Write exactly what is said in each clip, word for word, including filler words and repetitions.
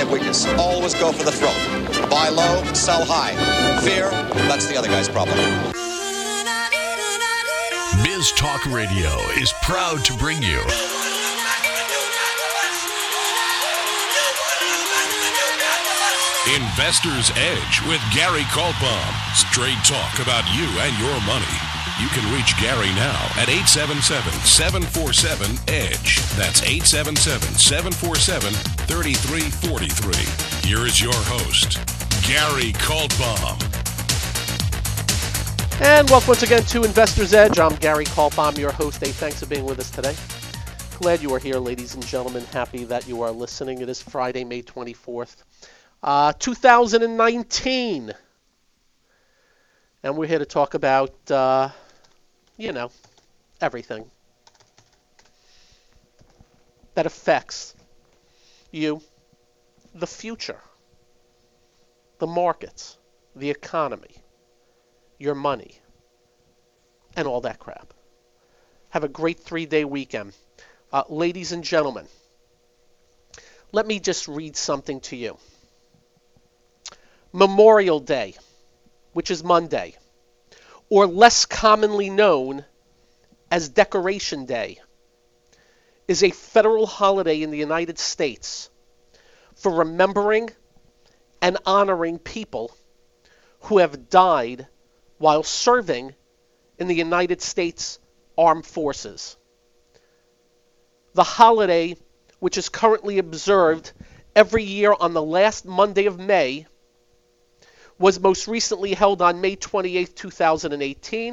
weakness. Always go for the throat. Buy low, sell high. Fear, that's the other guy's problem. Biz Talk Radio is proud to bring you Investor's Edge with Gary Kaltbaum. Straight talk about you and your money. You can reach Gary now at eight seven seven, seven four seven, E D G E. That's eight seven seven, seven four seven, three three four three. Here is your host, Gary Kaltbaum. And welcome once again to Investor's Edge. I'm Gary Kaltbaum, your host. Hey, thanks for being with us today. Glad you are here, ladies and gentlemen. Happy that you are listening. It is Friday, May twenty-fourth, uh, two thousand nineteen. And we're here to talk about, uh, you know, everything that affects you, the future, the markets, the economy, your money, and all that crap. Have a great three-day weekend. Uh, ladies and gentlemen, let me just read something to you. Memorial Day, which is Monday, or less commonly known as Decoration Day, is a federal holiday in the United States for remembering and honoring people who have died while serving in the United States Armed Forces. The holiday, which is currently observed every year on the last Monday of May, was most recently held on May twenty-eighth, two thousand eighteen.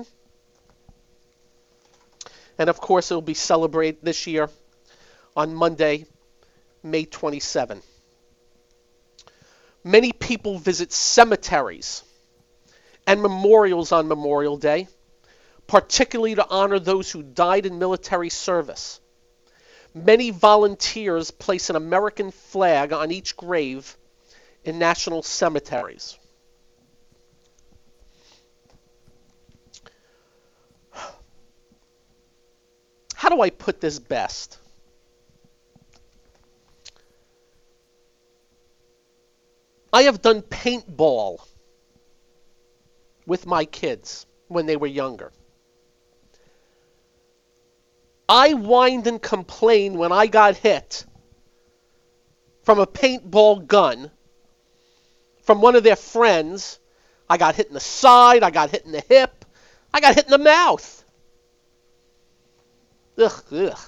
And of course, it will be celebrated this year on Monday, May twenty-seventh. Many people visit cemeteries and memorials on Memorial Day, particularly to honor those who died in military service. Many volunteers place an American flag on each grave in national cemeteries. How do I put this best? I have done paintball with my kids when they were younger. I whined and complained when I got hit from a paintball gun from one of their friends. I got hit in the side, I got hit in the hip, I got hit in the mouth. Ugh, ugh.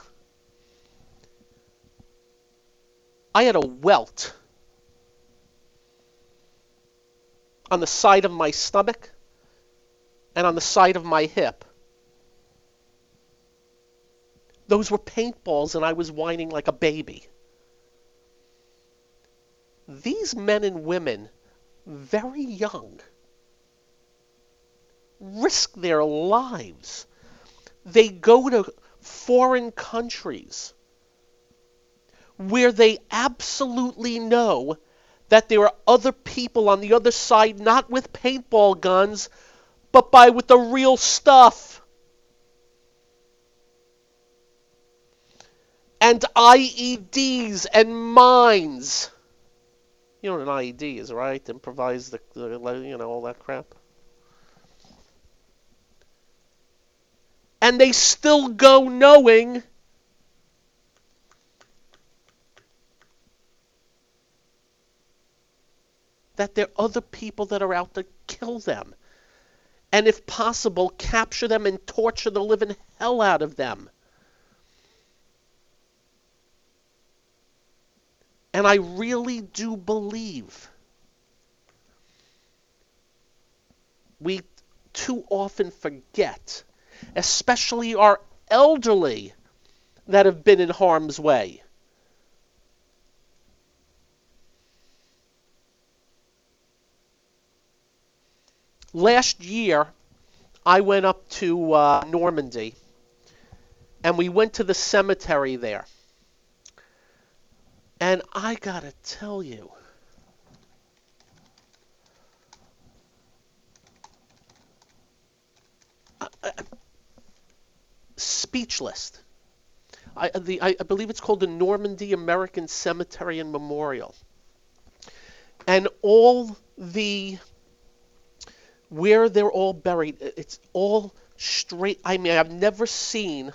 I had a welt on the side of my stomach and on the side of my hip. Those were paintballs, and I was whining like a baby. These men and women, very young, risk their lives. They go to foreign countries where they absolutely know that there are other people on the other side, not with paintball guns, but by with the real stuff. And I E Ds and mines. You know what an I E D is, right? Improvise the, the you know, all that crap. And they still go knowing that there are other people that are out to kill them. And if possible, capture them and torture the living hell out of them. And I really do believe we too often forget, especially our elderly that have been in harm's way. Last year, I went up to uh, Normandy, and we went to the cemetery there. And I gotta tell you, I, I, speechless. I, the, I, I believe it's called the Normandy American Cemetery and Memorial. And all the, where they're all buried, it's all straight. I mean, I've never seen,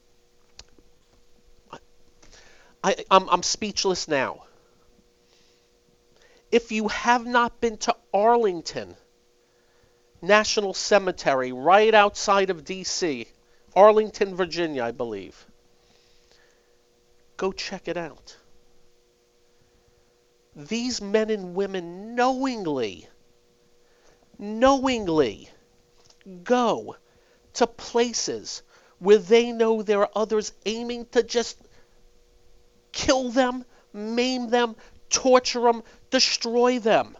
I, I'm, I'm speechless now. If you have not been to Arlington National Cemetery, right outside of D C, Arlington, Virginia, I believe, go check it out. These men and women knowingly, knowingly go to places where they know there are others aiming to just kill them, maim them, torture them, destroy them.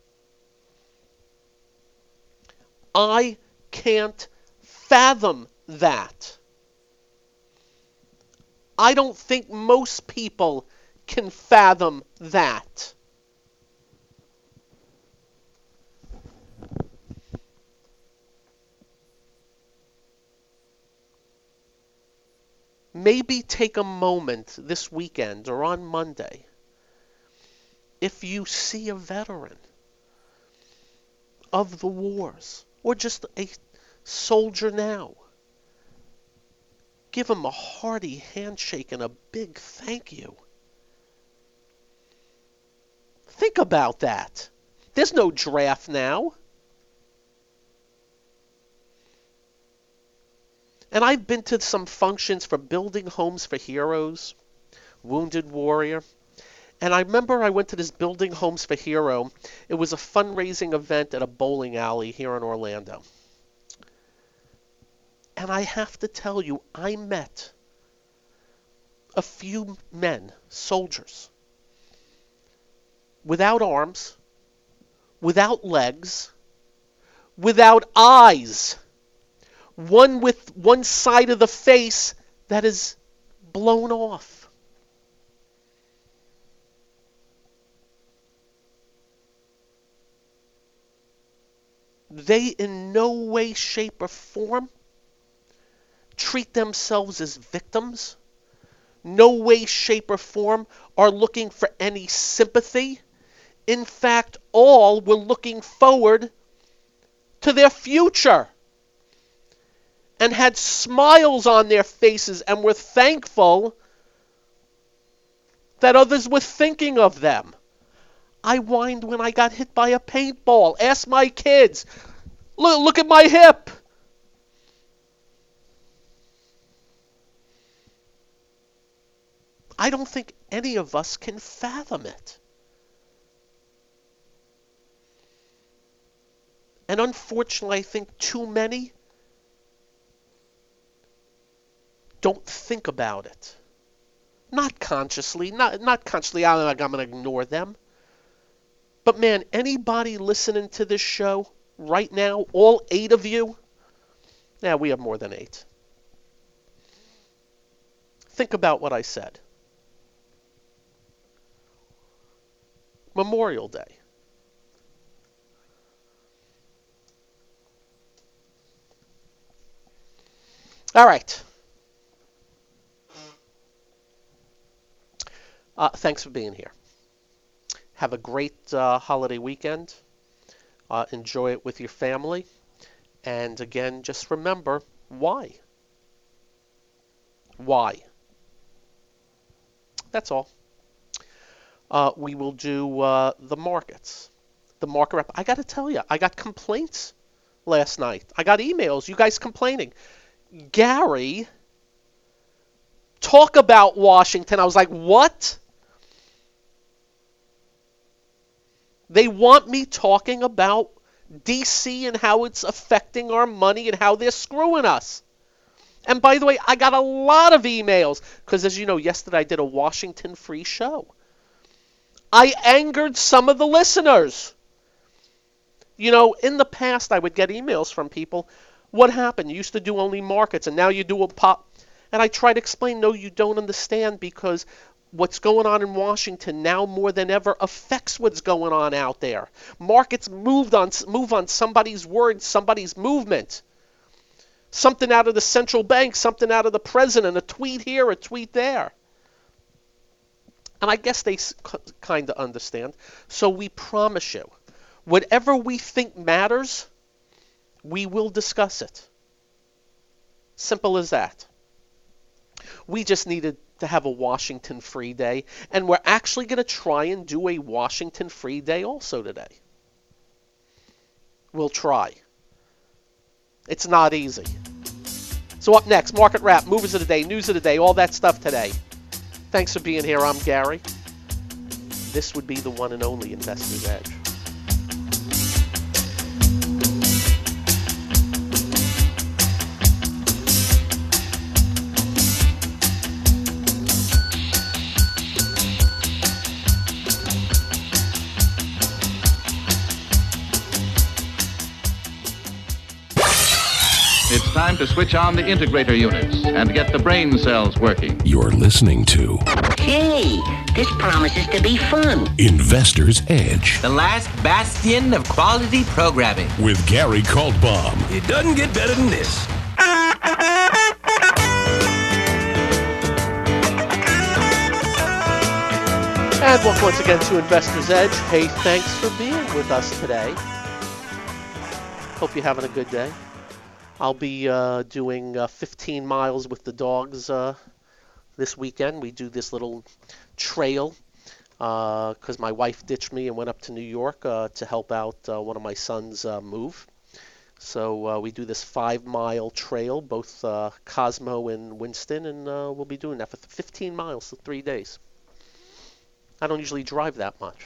I can't fathom that. I don't think most people can fathom that. Maybe take a moment this weekend or on Monday. If you see a veteran of the wars, or just a soldier now, give him a hearty handshake and a big thank you. Think about that. There's no draft now. And I've been to some functions for Building Homes for Heroes, Wounded Warrior. And I remember I went to this Building Homes for Hero. It was a fundraising event at a bowling alley here in Orlando. And I have to tell you, I met a few men, soldiers, without arms, without legs, without eyes, one with one side of the face that is blown off. They in no way, shape, or form treat themselves as victims. No way, shape, or form are looking for any sympathy. In fact, all were looking forward to their future and had smiles on their faces and were thankful that others were thinking of them. I whined when I got hit by a paintball. Ask my kids. Look, look at my hip. I don't think any of us can fathom it. And unfortunately, I think too many don't think about it. Not consciously, not, not consciously, I'm, I'm going to ignore them. But man, anybody listening to this show right now, all eight of you, yeah, we have more than eight. Think about what I said. Memorial Day. All right. Uh, thanks for being here. Have a great uh, holiday weekend. Uh, enjoy it with your family. And again, just remember, why? Why? That's all. Uh, we will do uh, the markets. The market rep. I got to tell you, I got complaints last night. I got emails, you guys complaining. Gary, talk about Washington. I was like, what? They want me talking about D C and how it's affecting our money and how they're screwing us. And by the way, I got a lot of emails because, as you know, yesterday I did a Washington free show. I angered some of the listeners. You know, in the past I would get emails from people. What happened? You used to do only markets and now you do a pop. And I try to explain, no, you don't understand, because what's going on in Washington now more than ever affects what's going on out there. Markets moved on, move on somebody's word, somebody's movement. Something out of the central bank, something out of the president, a tweet here, a tweet there. And I guess they kind of understand. So we promise you, whatever we think matters, we will discuss it. Simple as that. We just needed to have a Washington free day, and we're actually going to try and do a Washington free day also today. We'll try. It's not easy. So up next, Market Wrap, Movers of the Day, News of the Day, all that stuff today. Thanks for being here. I'm Gary. This would be the one and only Investor's Edge. It's time to switch on the integrator units and get the brain cells working. You're listening to Hey, this promises to be fun. Investor's Edge The last bastion of quality programming. with Gary Kaltbaum. It doesn't get better than this. And welcome once again to Investor's Edge. Hey, thanks for being with us today. Hope you're having a good day. I'll be uh, doing uh, fifteen miles with the dogs uh, this weekend. We do this little trail because uh, my wife ditched me and went up to New York uh, to help out uh, one of my sons uh, move. So uh, we do this five-mile trail, both uh, Cosmo and Winston, and uh, we'll be doing that for fifteen miles for three days. I don't usually drive that much.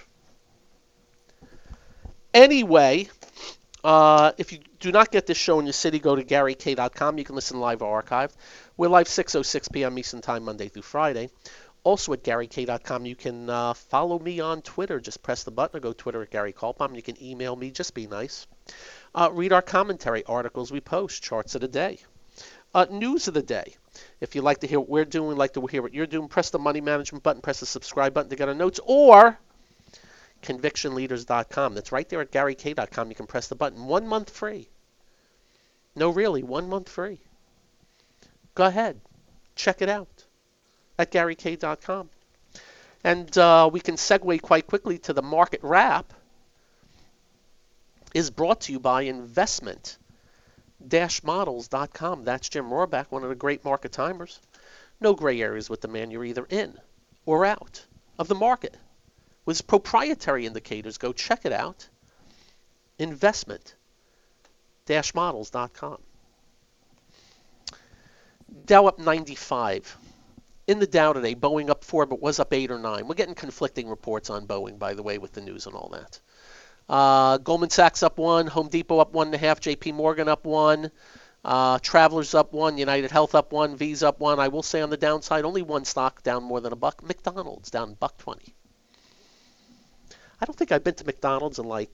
Anyway, uh, if you do not get this show in your city, go to Gary K dot com. You can listen live or archived. We're live six oh six p.m. Eastern Time, Monday through Friday. Also at Gary K dot com, you can uh, follow me on Twitter. Just press the button or go Twitter at Gary Kaltbaum. You can email me. Just be nice. Uh, read our commentary, articles we post, charts of the day. Uh, news of the day. If you'd like to hear what we're doing, like to hear what you're doing, press the money management button, press the subscribe button to get our notes, or conviction leaders dot com. That's right there at Gary K dot com. You can press the button. One month free. No, really, one month free. Go ahead. Check it out at Gary K dot com. And uh, we can segue quite quickly to the market wrap. Is brought to you by investment dash models dot com. That's Jim Rohrbach, one of the great market timers. No gray areas with the man. You're either in or out of the market. With proprietary indicators, go check it out. investment dash models dot com. Dow up ninety-five. In the Dow today, Boeing up four, but was up eight or nine. We're getting conflicting reports on Boeing, by the way, with the news and all that. Uh, Goldman Sachs up one, Home Depot up one and a half, J P Morgan up one, uh, Travelers up one, United Health up one, Visa up one. I will say on the downside, only one stock down more than a buck. McDonald's down buck twenty. I don't think I've been to McDonald's in like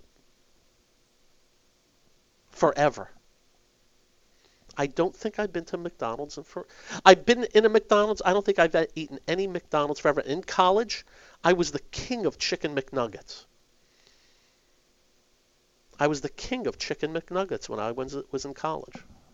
forever. I don't think I've been to McDonald's in for. I've been in a McDonald's. I don't think I've eaten any McDonald's forever. In college, I was the king of chicken McNuggets. I was the king of chicken McNuggets when I was, was in college.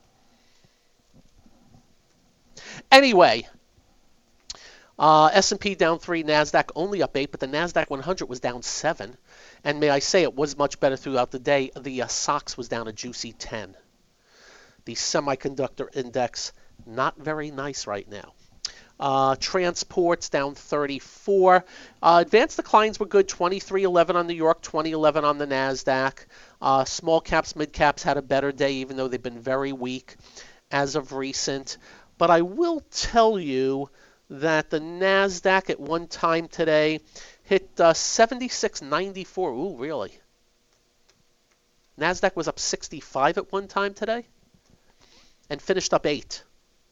Anyway, uh, S and P down three, NASDAQ only up eight, but the NASDAQ one hundred was down seven. And may I say, it was much better throughout the day. The uh, S O X was down a juicy ten. The semiconductor index, not very nice right now. Uh, transports down thirty-four. Uh, advanced declines were good, twenty-three eleven on New York, twenty eleven on the NASDAQ. Uh, small caps, mid caps had a better day, even though they've been very weak as of recent. But I will tell you that the NASDAQ at one time today hit uh, seventy-six ninety-four. Ooh, really? NASDAQ was up sixty-five at one time today and finished up eight.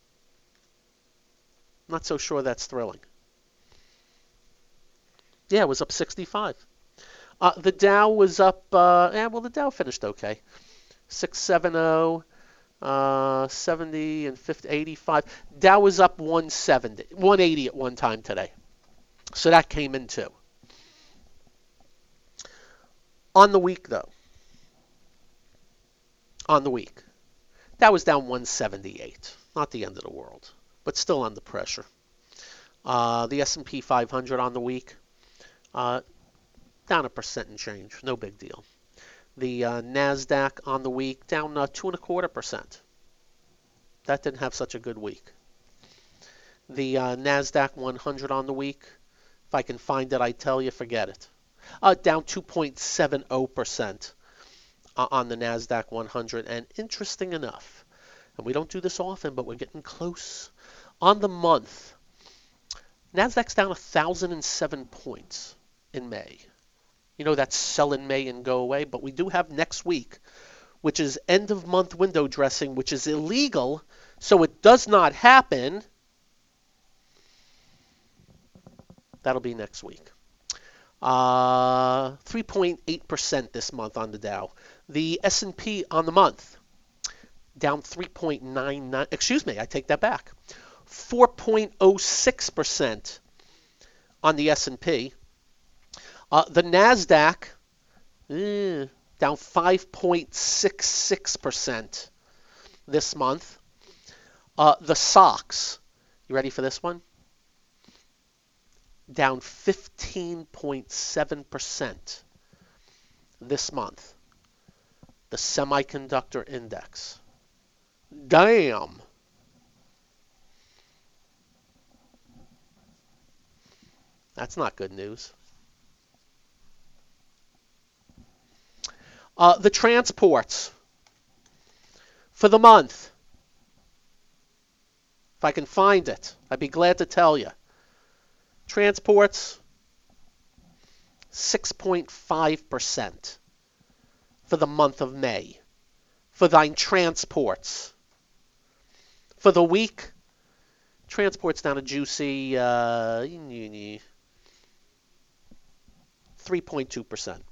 Not so sure that's thrilling. Yeah, it was up sixty-five. Uh, the Dow was up, uh, yeah, well, the Dow finished okay. six seventy, uh, seventy and fifty, eighty-five. Dow was up one seventy, one eighty at one time today. So that came in too. On the week, though. On the week. That was down one seventy-eight. Not the end of the world, but still under pressure. Uh, the S and P five hundred on the week, uh, down a percent and change, no big deal. The uh, NASDAQ on the week, down uh, two and a quarter percent. That didn't have such a good week. The uh, NASDAQ one hundred on the week, if I can find it, I tell you, forget it. Uh, down two point seven zero percent uh, on the NASDAQ one hundred. And interesting enough, and we don't do this often, but we're getting close. On the month, NASDAQ's down one thousand seven points in May. You know, that's sell in May and go away. But we do have next week, which is end of month window dressing, which is illegal, so it does not happen. That'll be next week. Uh, three point eight percent this month on the Dow. The S and P on the month, down three point nine nine. Excuse me, I take that back. four point zero six percent on the S and P. Uh, the NASDAQ, eh, down five point six six percent this month. Uh, the S O X, you ready for this one? Down fifteen point seven percent this month. The semiconductor index. Damn. That's not good news. Uh, the transports for the month. If I can find it, I'd be glad to tell you. Transports, six point five percent for the month of May. For thine transports. For the week, transports down a juicy uh, three point two percent.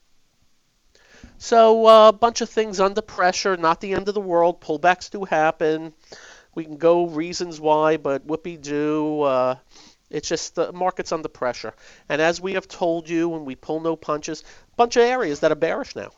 So a uh, bunch of things under pressure, not the end of the world. Pullbacks do happen. We can go reasons why, but whoopee-doo. Uh, it's just the market's under pressure. And as we have told you, when we pull no punches, a bunch of areas that are bearish now.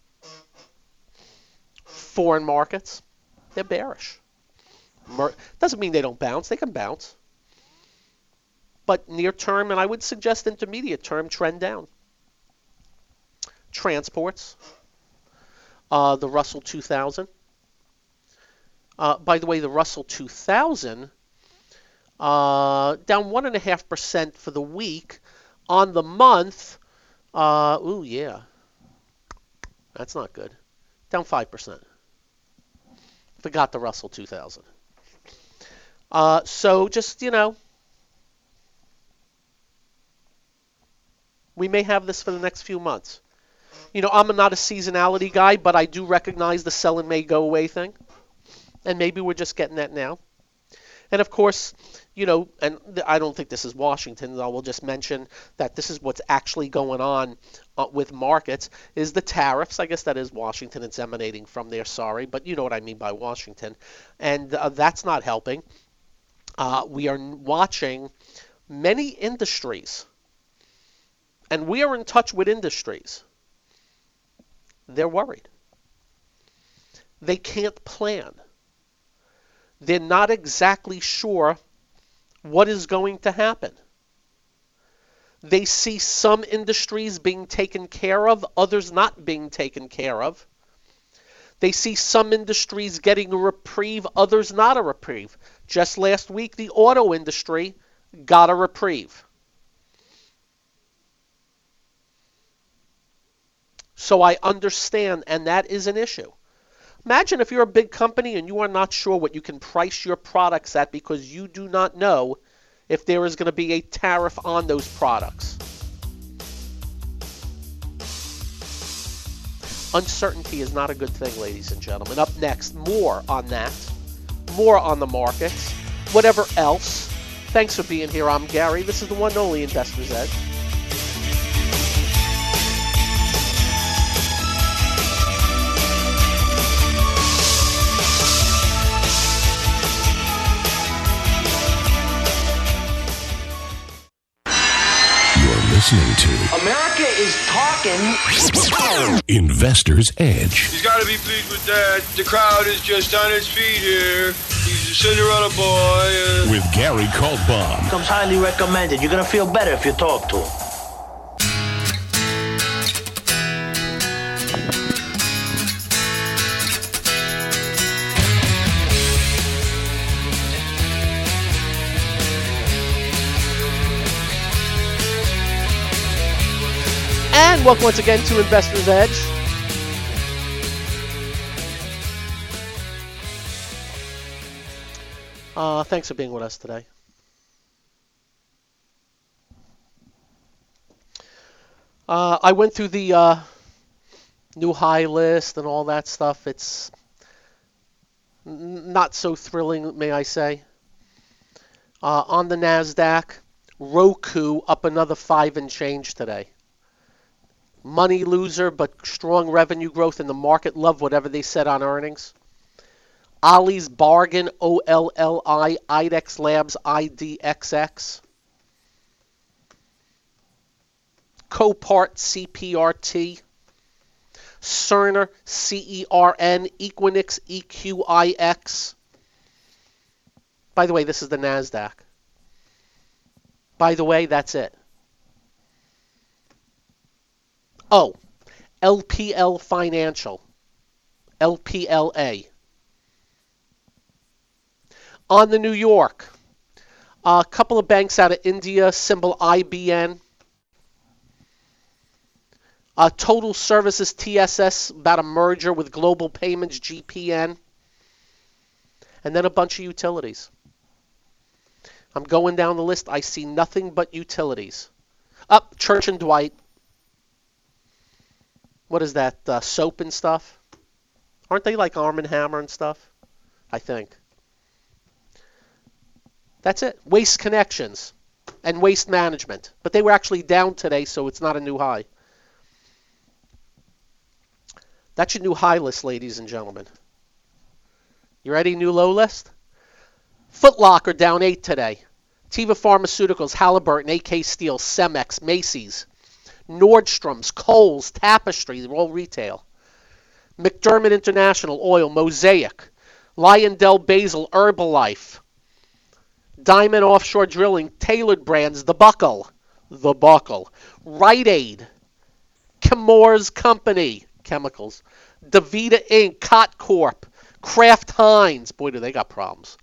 Foreign markets, they're bearish. Mer- doesn't mean they don't bounce. They can bounce. But near term, and I would suggest intermediate term, trend down. Transports, uh, the Russell two thousand. Uh, by the way, the Russell two thousand, uh, down one point five percent for the week. On the month, uh, ooh, yeah, that's not good. Down five percent. Forgot the Russell two thousand. Uh, so just, you know, we may have this for the next few months. You know, I'm not a seasonality guy, but I do recognize the sell and may go away thing. And maybe we're just getting that now. And of course, you know, and I don't think this is Washington. I will just mention that this is what's actually going on uh, with markets is the tariffs. I guess that is Washington. It's emanating from there. Sorry, but you know what I mean by Washington. And uh, that's not helping. Uh, we are watching many industries. And we are in touch with industries. They're worried. They can't plan. They're not exactly sure what is going to happen. They see some industries being taken care of, others not being taken care of. They see some industries getting a reprieve, others not a reprieve. Just last week, the auto industry got a reprieve. So I understand, and that is an issue. Imagine if you're a big company and you are not sure what you can price your products at because you do not know if there is going to be a tariff on those products. Uncertainty is not a good thing, ladies and gentlemen. Up next, more on that, more on the markets, whatever else. Thanks for being here. I'm Gary. This is the one and only Investor's Edge. Listening to America is talking. Investor's Edge. He's got to be pleased with that. The crowd is just on its feet here. He's Cinderella boy. Uh... With Gary Kaltbaum. Comes highly recommended. You're going to feel better if you talk to him. And welcome once again to Investor's Edge. Uh, thanks for being with us today. Uh, I went through the uh, new high list and all that stuff. It's n- not so thrilling, may I say. Uh, on the NASDAQ, Roku up another five and change today. Money loser, but strong revenue growth, and the market loved whatever they said on earnings. Ollie's Bargain, O L L I, IDEX Labs, I D X X. Copart, C P R T. Cerner, C E R N. Equinix, E Q I X. By the way, this is the NASDAQ. By the way, that's it. Oh, L P L Financial. L P L A. On the New York, a couple of banks out of India, symbol I B N. Uh, Total Services T S S, about a merger with Global Payments G P N. And then a bunch of utilities. I'm going down the list. I see nothing but utilities. Up, Church and Dwight. What is that, uh, soap and stuff? Aren't they like Arm and Hammer and stuff? I think. That's it. Waste Connections and Waste Management. But they were actually down today, so it's not a new high. That's your new high list, ladies and gentlemen. You ready? New low list? Foot Locker down eight today. Teva Pharmaceuticals, Halliburton, A K Steel, Cemex, Macy's, Nordstrom's, Kohl's, Tapestry, they're all retail. McDermott International, Oil, Mosaic, Lyondell Basil, Herbalife, Diamond Offshore Drilling, Tailored Brands, The Buckle, The Buckle, Rite Aid, Chemours Company, Chemicals, DaVita Incorporated, Cott Corp, Kraft Heinz, boy do they got problems.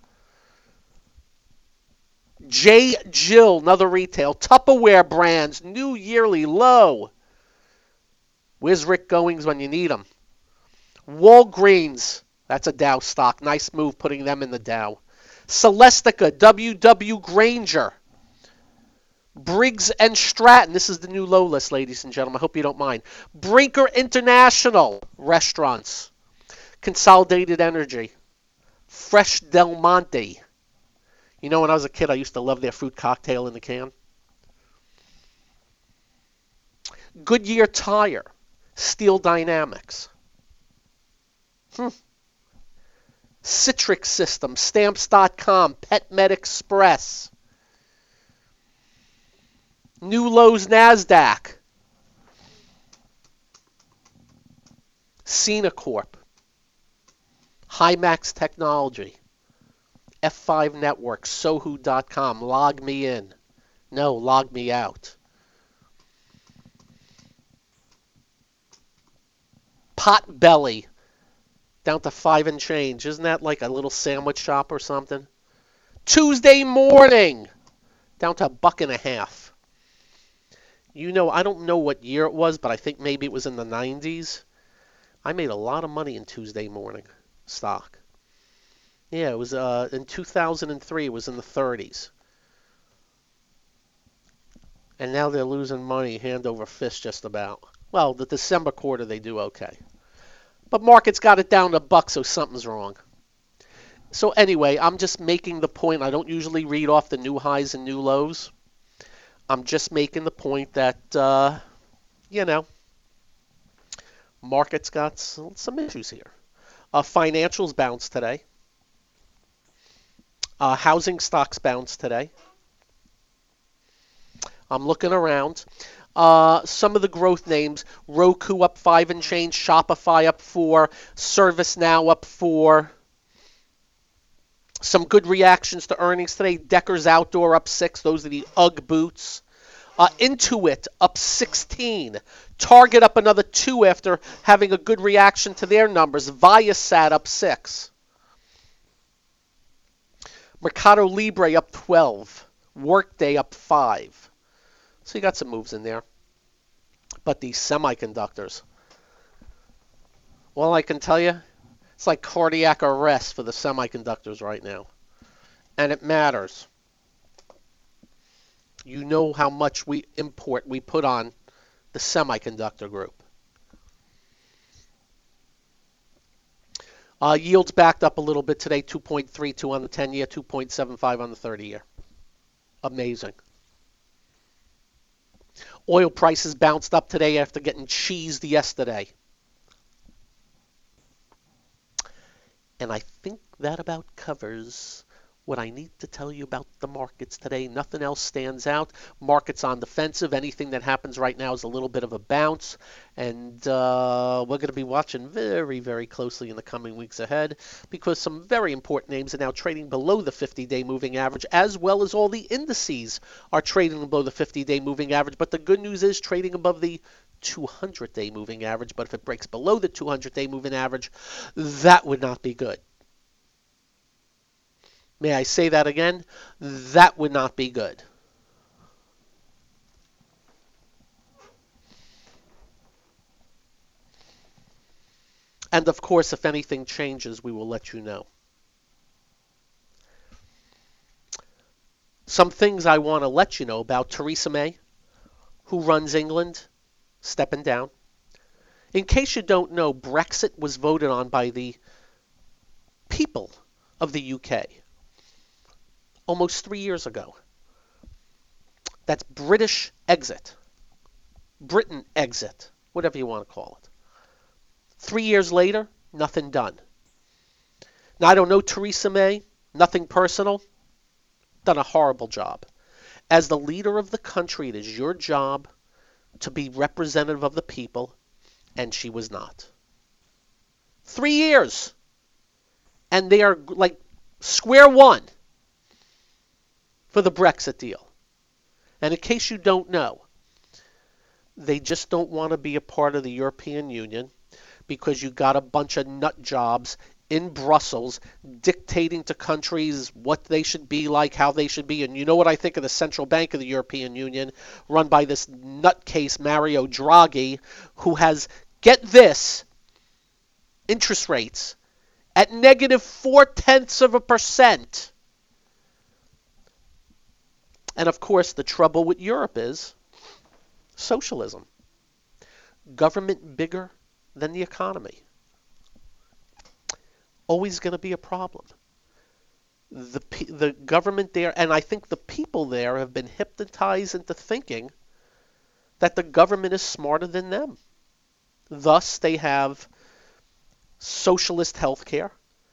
J. Jill, another retail, Tupperware Brands, new yearly low. Where's Rick Goings when you need him? Walgreens, that's a Dow stock, nice move putting them in the Dow. Celestica, W W Granger, Briggs and Stratton. This is the new low list, ladies and gentlemen. I hope you don't mind. Brinker International Restaurants, Consolidated Energy, Fresh Del Monte. You know, when I was a kid, I used to love their fruit cocktail in the can. Goodyear Tire, Steel Dynamics. Hmm. Citrix Systems, Stamps dot com, PetMed Express. New lows NASDAQ. Cena Corp. Himax Technology. F five Networks, Sohu dot com, Log Me In. No, Log Me Out. Potbelly, down to five and change. Isn't that like a little sandwich shop or something? Tuesday Morning, down to a buck and a half. You know, I don't know what year it was, but I think maybe it was in the nineties. I made a lot of money in Tuesday Morning stock. Yeah, it was uh, in two thousand three. It was in the thirties. And now they're losing money hand over fist just about. Well, the December quarter they do okay. But market's got it down to a buck, so something's wrong. So anyway, I'm just making the point. I don't usually read off the new highs and new lows. I'm just making the point that, uh, you know, market's got some, some issues here. Uh, financials bounced today. Uh, housing stocks bounced today. I'm looking around. Uh, some of the growth names, Roku up five and change, Shopify up four, ServiceNow up four. Some good reactions to earnings today. Decker's Outdoor up six. Those are the UGG boots. Uh, Intuit up sixteen. Target up another two after having a good reaction to their numbers. Viasat up six. Mercado Libre up twelve. Workday up five. So you got some moves in there. But these semiconductors, well, I can tell you, it's like cardiac arrest for the semiconductors right now. And it matters. You know how much we import, we put on the semiconductor group. Uh, yields backed up a little bit today, two point three two on the ten-year, two point seven five on the thirty-year. Amazing. Oil prices bounced up today after getting cheesed yesterday. And I think that about covers what I need to tell you about the markets today. Nothing else stands out. Markets on defensive. Anything that happens right now is a little bit of a bounce. And uh, we're going to be watching very, very closely in the coming weeks ahead because some very important names are now trading below the fifty-day moving average, as well as all the indices are trading below the fifty-day moving average. But the good news is trading above the two hundred day moving average. But if it breaks below the two hundred day moving average, that would not be good. May I say that again? That would not be good. And of course, if anything changes, we will let you know. Some things I want to let you know about: Theresa May, who runs England, stepping down. In case you don't know, Brexit was voted on by the people of the U K. Almost three years ago. That's British exit. Britain exit. Whatever you want to call it. Three years later, nothing done. Now, I don't know Theresa May. Nothing personal. Done a horrible job. As the leader of the country, it is your job to be representative of the people, and she was not. Three years. And they are like square one for the Brexit deal. And in case you don't know, they just don't want to be a part of the European Union because you got a bunch of nut jobs in Brussels dictating to countries what they should be like, how they should be. And you know what I think of the Central Bank of the European Union, run by this nutcase Mario Draghi, who has, get this, interest rates at negative four-tenths of a percent. And of course, the trouble with Europe is socialism. Government bigger than the economy. Always going to be a problem. The the government there, and I think the people there have been hypnotized into thinking that the government is smarter than them. Thus, they have socialist health care.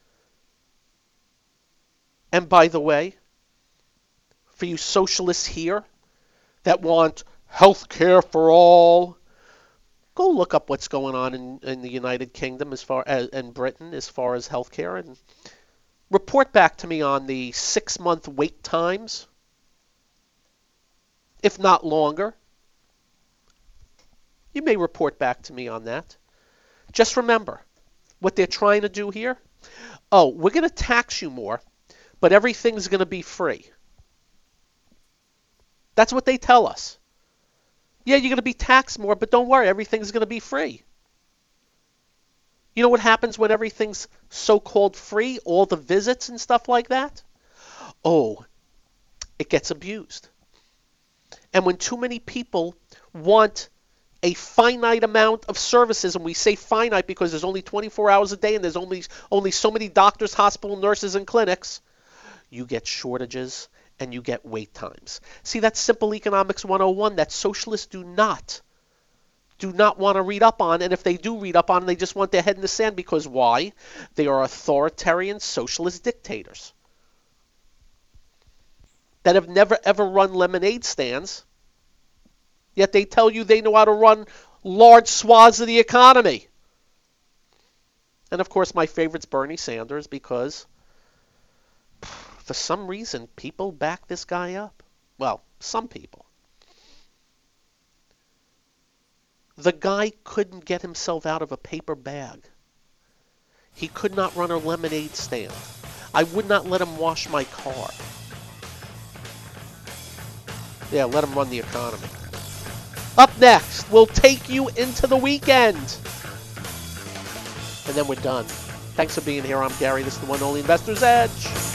And by the way, for you socialists here that want health care for all, go look up what's going on in, in the United Kingdom as far as and Britain as far as health care, and report back to me on the six-month wait times, if not longer. You may report back to me on that. Just remember what they're trying to do here. Oh, we're going to tax you more, but everything's going to be free. That's what they tell us. Yeah, you're going to be taxed more, but don't worry, everything's going to be free. You know what happens when everything's so-called free, all the visits and stuff like that? Oh, it gets abused. And when too many people want a finite amount of services, and we say finite because there's only twenty-four hours a day and there's only, only so many doctors, hospital nurses, and clinics, you get shortages and you get wait times. See, that's simple economics one oh one that socialists do not, do not want to read up on. And if they do read up on it, they just want their head in the sand because why? They are authoritarian socialist dictators that have never ever run lemonade stands, yet they tell you they know how to run large swaths of the economy. And of course, my favorite's Bernie Sanders because for some reason, people back this guy up. Well, some people. The guy couldn't get himself out of a paper bag. He could not run a lemonade stand. I would not let him wash my car. Yeah, let him run the economy. Up next, we'll take you into the weekend. And then we're done. Thanks for being here. I'm Gary. This is the one and only Investor's Edge.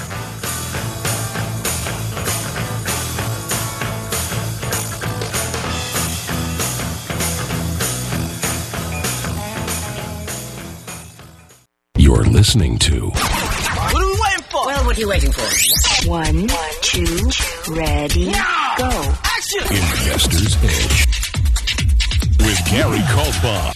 You're listening to What are we waiting for? Well, what are you waiting for? One, two, ready, go. Action! Investor's Edge with Gary Kaltbaum.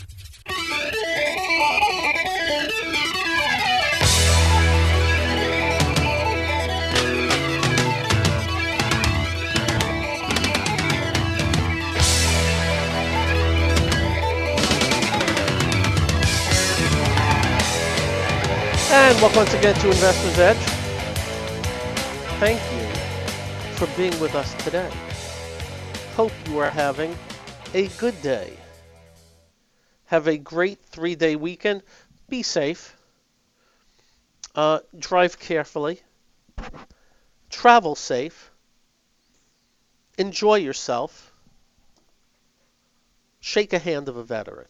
And welcome once again to Investor's Edge. Thank you for being with us today. Hope you are having a good day. Have a great three-day weekend. Be safe. Uh, drive carefully. Travel safe. Enjoy yourself. Shake a hand of a veteran.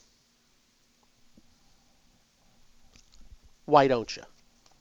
Why don't you?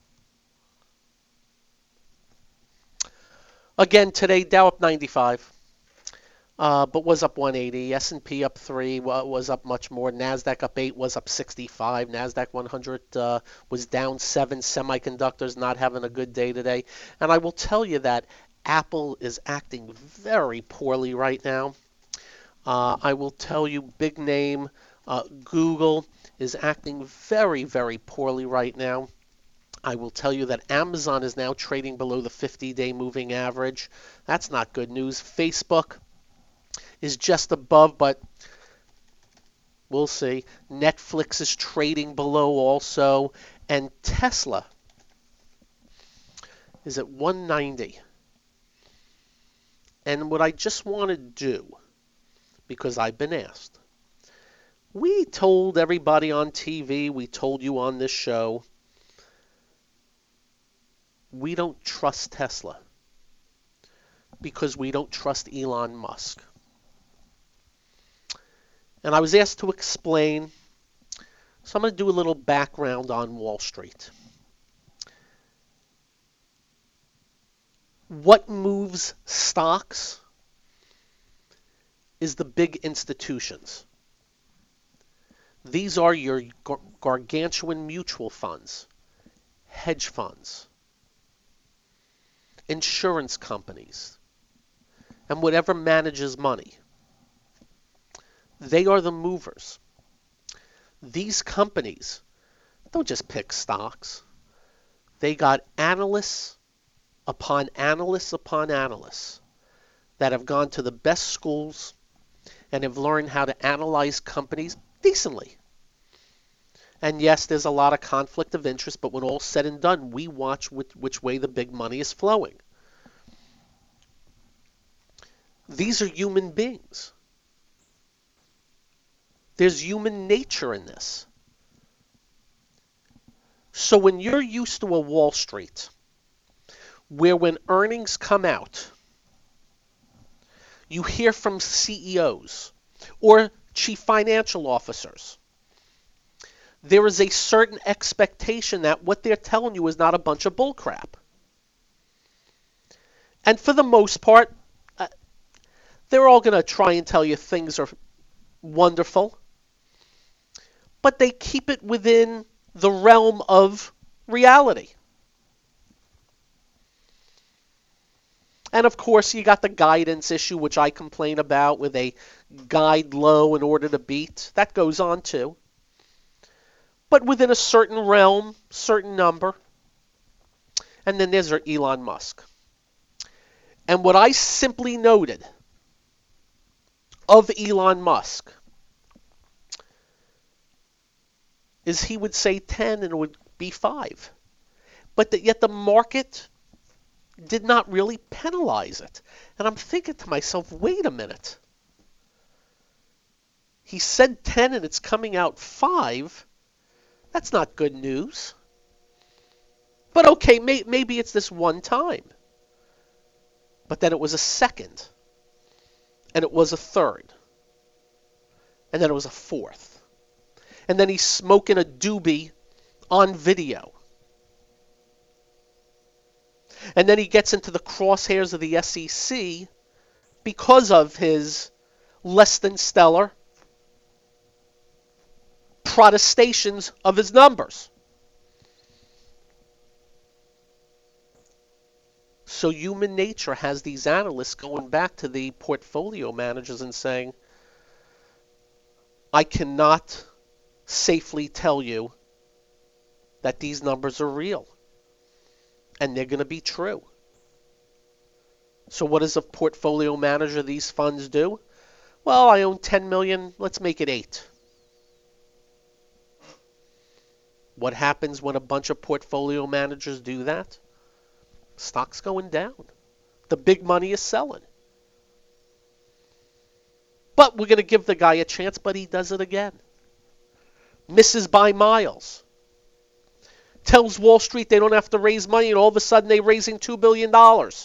Again, today, Dow up ninety-five, uh, but was up one eighty. S and P up three, was up much more. NASDAQ up eight, was up sixty-five. NASDAQ one hundred uh, was down seven. Semiconductors not having a good day today. And I will tell you that Apple is acting very poorly right now. Uh, I will tell you, big name, uh, Google is acting very, very poorly right now. I will tell you that Amazon is now trading below the fifty-day moving average. That's not good news. Facebook is just above, but we'll see. Netflix is trading below also. And Tesla is at one ninety. And what I just want to do, because I've been asked, we told everybody on T V, we told you on this show, we don't trust Tesla because we don't trust Elon Musk. And I was asked to explain, so I'm going to do a little background on Wall Street. What moves stocks is the big institutions. These are your gar- gargantuan mutual funds, hedge funds, insurance companies, and whatever manages money. They are the movers. These companies don't just pick stocks. They got analysts upon analysts upon analysts that have gone to the best schools and have learned how to analyze companies decently. And yes, there's a lot of conflict of interest, but when all's said and done, we watch which, which way the big money is flowing. These are human beings. There's human nature in this. So when you're used to a Wall Street, where when earnings come out, you hear from C E Os or chief financial officers, there is a certain expectation that what they're telling you is not a bunch of bullcrap. And for the most part, uh, they're all going to try and tell you things are wonderful, but they keep it within the realm of reality. And of course, you got the guidance issue, which I complain about, with a guide low in order to beat. That goes on too. But within a certain realm, certain number. And then there's Elon Musk. And what I simply noted of Elon Musk is he would say ten and it would be five. But that yet the market did not really penalize it. And I'm thinking to myself, wait a minute. He said ten and it's coming out five. That's not good news. But okay, may, maybe it's this one time. But then it was a second. And it was a third. And then it was a fourth. And then he's smoking a doobie on video. And then he gets into the crosshairs of the S E C because of his less than stellar protestations of his numbers. So human nature has these analysts going back to the portfolio managers and saying, I cannot safely tell you that these numbers are real. And they're going to be true. So what does a portfolio manager of these funds do? Well, I own ten million, let's make it eight. What happens when a bunch of portfolio managers do that? Stock's going down. The big money is selling. But we're going to give the guy a chance, but he does it again. Misses by miles. Tells Wall Street they don't have to raise money, and all of a sudden they're raising two billion dollars.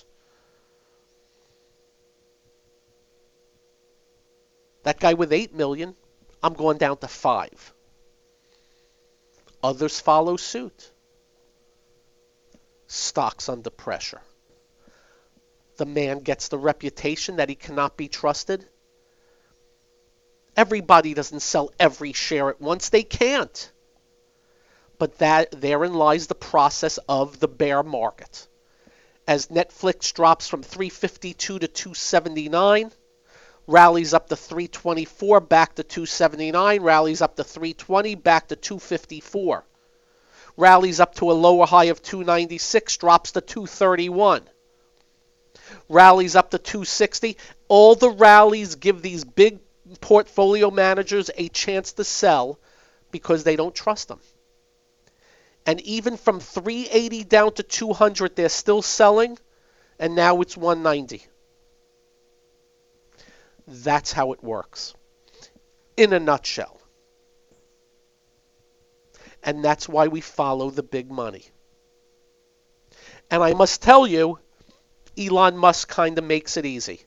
That guy with eight million dollars, I'm going down to five. Others follow suit. Stock's under pressure. The man gets the reputation that he cannot be trusted. Everybody doesn't sell every share at once. They can't. But that therein lies the process of the bear market. As Netflix drops from three fifty-two to two seventy-nine, rallies up to three twenty-four, back to two seventy-nine, rallies up to three twenty, back to two fifty-four. Rallies up to a lower high of two ninety-six, drops to two thirty-one. Rallies up to two sixty. All the rallies give these big portfolio managers a chance to sell because they don't trust them. And even from three eighty down to two hundred, they're still selling, and now it's one ninety. That's how it works, in a nutshell. And that's why we follow the big money. And I must tell you, Elon Musk kind of makes it easy.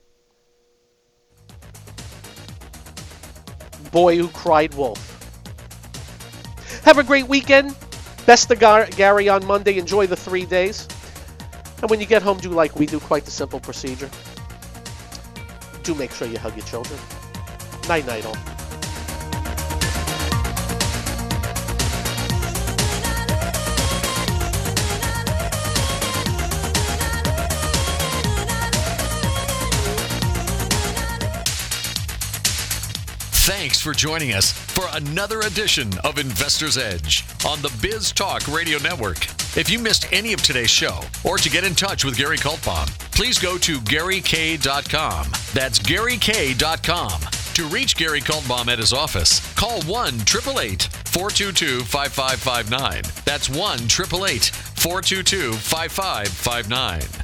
Boy who cried wolf. Have a great weekend. Best of Gar- Gary on Monday. Enjoy the three days. And when you get home, do like we do, quite the simple procedure. Do make sure you hug your children. Night-night all. Thanks for joining us for another edition of Investor's Edge on the Biz Talk Radio Network. If you missed any of today's show, or to get in touch with Gary Kaltbaum, please go to Gary K dot com. That's Gary K dot com. To reach Gary Kaltbaum at his office, call one eight eight eight, four two two, five five five nine. That's one eight eight eight, four two two, five five five nine.